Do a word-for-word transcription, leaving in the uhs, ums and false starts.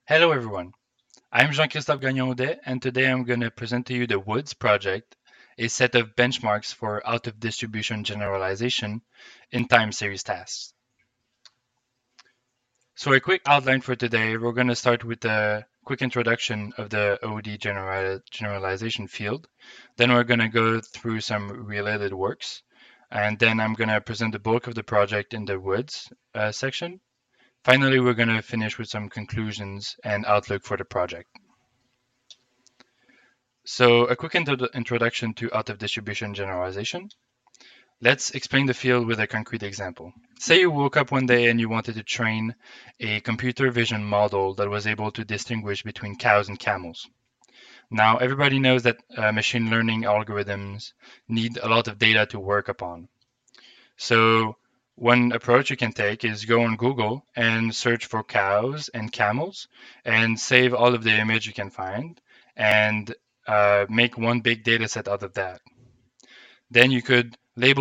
Hello everyone, I'm Jean-Christophe Gagnon-Audet and today I'm going to present to you the WOODS project, a set of benchmarks for out-of-distribution generalization in time series tasks. So a quick outline for today, we're going to start with a quick introduction of the O D general generalization field. Then we're going to go through some related works. And then I'm going to present the bulk of the project in the WOODS uh, section. Finally, we're going to finish with some conclusions and outlook for the project. So a quick intro introduction to out-of-distribution generalization. Let's explain the field with a concrete example. Say you woke up one day and you wanted to train a computer vision model that was able to distinguish between cows and camels. Now, everybody knows that uh, machine learning algorithms need a lot of data to work upon. So one approach you can take is go on Google and search for cows and camels and save all of the image you can find and uh, make one big data set out of that. Then you could label